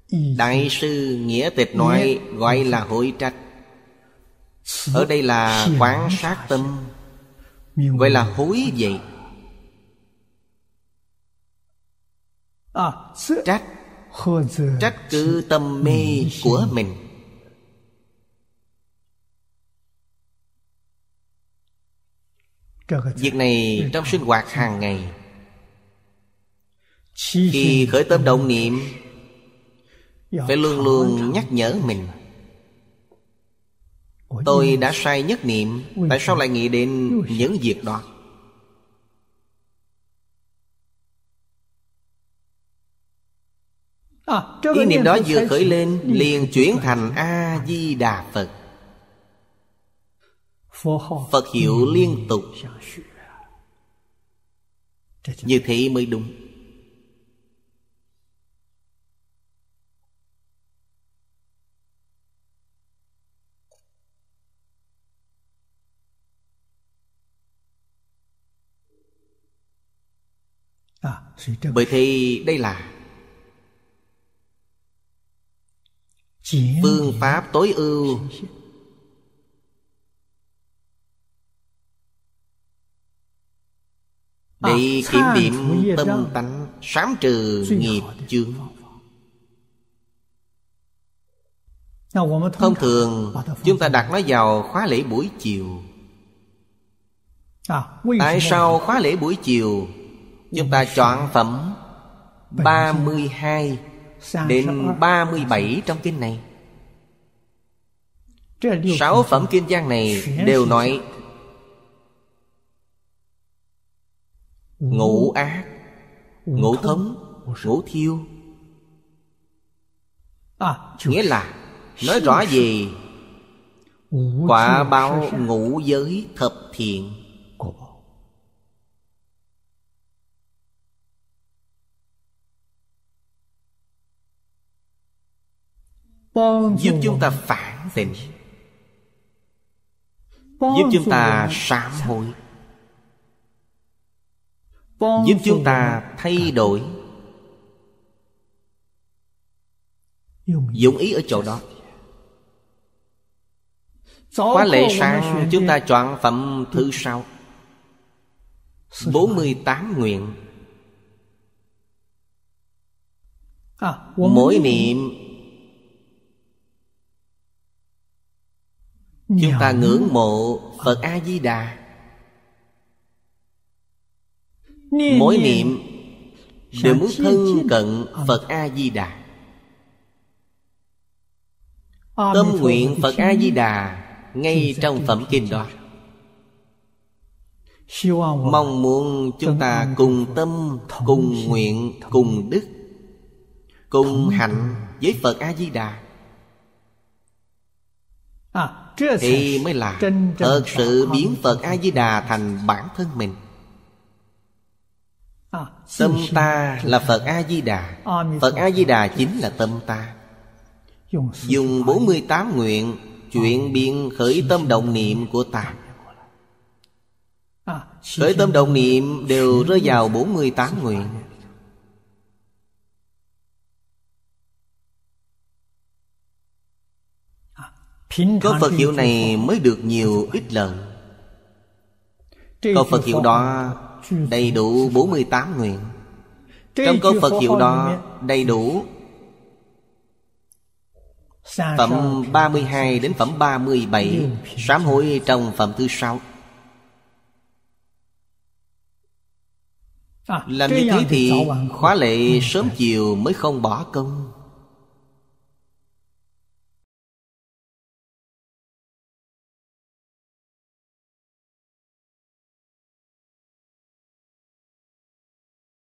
Đại sư Nghĩa Tịch nói gọi là hội trạch. Ở đây là quán sát tâm, gọi là hối vậy. Trách, trách cứ tâm mê của mình. Việc này trong sinh hoạt hàng ngày, khi khởi tâm động niệm, phải luôn luôn nhắc nhở mình: tôi đã sai nhất niệm, tại sao lại nghĩ đến những việc đó? Ý niệm đó vừa khởi lên, liền chuyển thành A-di-đà Phật. Phật hiệu liên tục. Như thế mới đúng. Bởi thì đây là phương pháp tối ưu để kiểm điểm tâm tánh, sám trừ nghiệp chướng. Thông thường chúng ta đặt nó vào khóa lễ buổi chiều. Tại sao khóa lễ buổi chiều chúng ta chọn phẩm 32 đến 37 trong kinh này? 6 phẩm kinh văn này đều nói ngũ ác, ngũ thống, ngũ thiêu. Nghĩa là nói rõ về quả báo ngũ giới thập thiện. Giúp chúng ta phản tỉnh, giúp chúng ta sám hối, giúp chúng ta thay đổi. Dụng ý ở chỗ đó. Khóa lễ sáng chúng ta chọn phẩm thứ 6, 48 nguyện. Mỗi niệm chúng ta ngưỡng mộ Phật A-di-đà. Mỗi niệm đều muốn thân cận Phật A-di-đà. Tâm nguyện Phật A-di-đà ngay trong phẩm kinh đó. Mong muốn chúng ta cùng tâm, cùng nguyện, cùng đức, cùng hạnh với Phật A-di-đà, thì mới là thật sự biến Phật A-di-đà thành bản thân mình. Tâm ta là Phật A-di-đà, Phật A-di-đà chính là tâm ta. Dùng 48 nguyện chuyển biến khởi tâm động niệm của ta. Khởi tâm động niệm đều rơi vào 48 nguyện. Có Phật hiệu này mới được nhiều ít lợi. Có Phật hiệu đó đầy đủ 48 nguyện. Trong câu Phật hiệu đó đầy đủ phẩm 32 đến phẩm 37, sám hối trong phẩm thứ 6. Làm như thế thì khóa lễ sớm chiều mới không bỏ công.